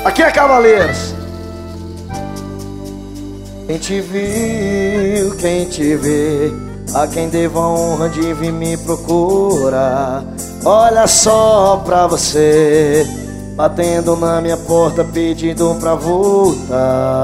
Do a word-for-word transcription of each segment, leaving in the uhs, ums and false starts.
Aqui é Cavaleiros. Quem te viu, quem te vê, a quem devo a honra de vir me procurar. Olha só pra você, batendo na minha porta pedindo pra voltar.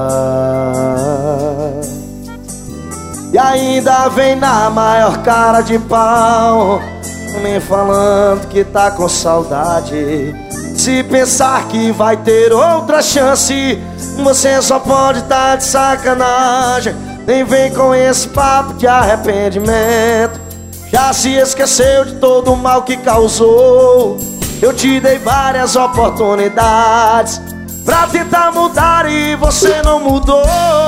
E ainda vem na maior cara de pau, me falando que tá com saudade. Se pensar que vai ter outra chance, você só pode estar de sacanagem. Nem vem com esse papo de arrependimento. Já se esqueceu de todo o mal que causou. Eu te dei várias oportunidades pra tentar mudar e você não mudou.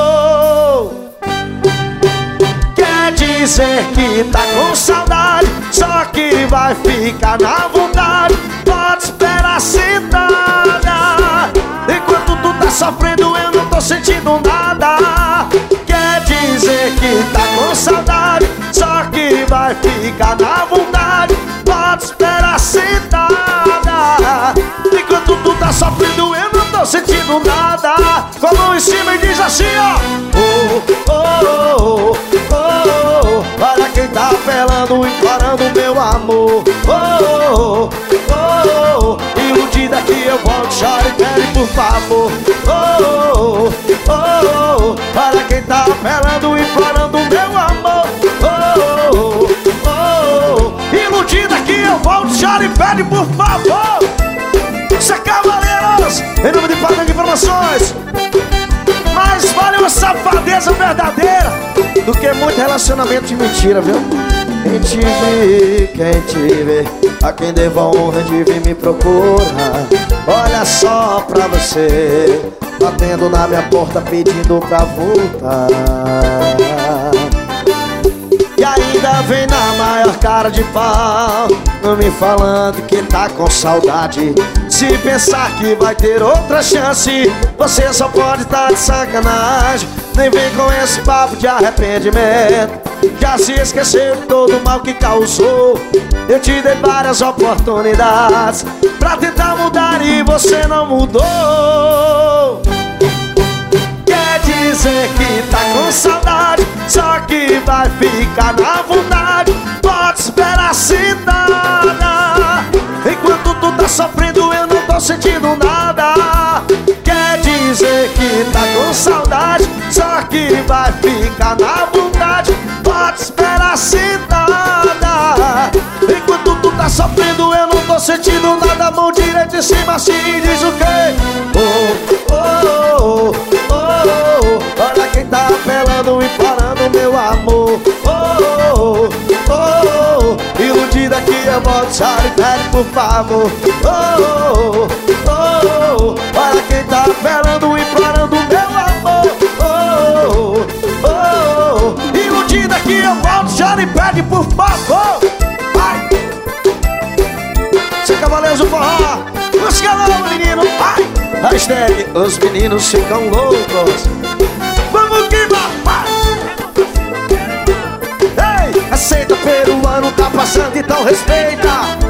Quer dizer que tá com saudade, só que vai ficar na vontade. Pode esperar sentada, enquanto tu tá sofrendo eu não tô sentindo nada. Quer dizer que tá com saudade, só que vai ficar na vontade. Pode esperar sentada, enquanto tu tá sofrendo eu não tô sentindo nada. Com a mão em cima e diz assim, ó: oh, oh, oh, oh, oh. Olha quem tá apelando, implorando meu amor. Oh, oh, oh, oh. Iludida que eu volto, chore e pede por favor. Oh, oh, oh, oh. Olha quem tá apelando, implorando meu amor. Oh, oh, oh, oh. Iludida que eu volto, chore e pede por favor. Isso é Cavaleiros, em nome de Padrão de Informações. Mas vale uma safadeza verdadeira do que muito relacionamento de mentira, viu? Quem te vê, quem te vê, a quem devo a honra de vir me procurar. Olha só pra você, batendo na minha porta pedindo pra voltar. E ainda vem na maior cara de pau, me falando que tá com saudade. Se pensar que vai ter outra chance, você só pode estar de sacanagem. Nem vem com esse papo de arrependimento. Já se esqueceu de todo o mal que causou. Eu te dei várias oportunidades pra tentar mudar e você não mudou. Quer dizer que tá com saudade, só que vai ficar na vontade. Pode esperar sentada, enquanto tu tá sofrendo eu não tô sentindo nada. Quer dizer que tá com saudade, só que vai ficar na vontade. Pode esperar sentada, enquanto tu tá sofrendo eu não tô sentindo nada. Mão direita em cima assim diz o quê? Oh, oh, oh, oh, oh. Olha quem tá apelando, implorando meu amor. Oh, oh, oh, oh. Iludida que eu volto, chore e pede por favor. Oh, oh, oh, oh. Olha quem tá apelando, implorando meu amor. Oh, oh, oh. Iludida que eu volto, chore e pede por favor. Vai! Você Cavaleiros do Forró, música nova, menino, vai! Hashtag os meninos ficam loucos. Vamos que vai! Ei, aceita peruano, tá passando, então respeita.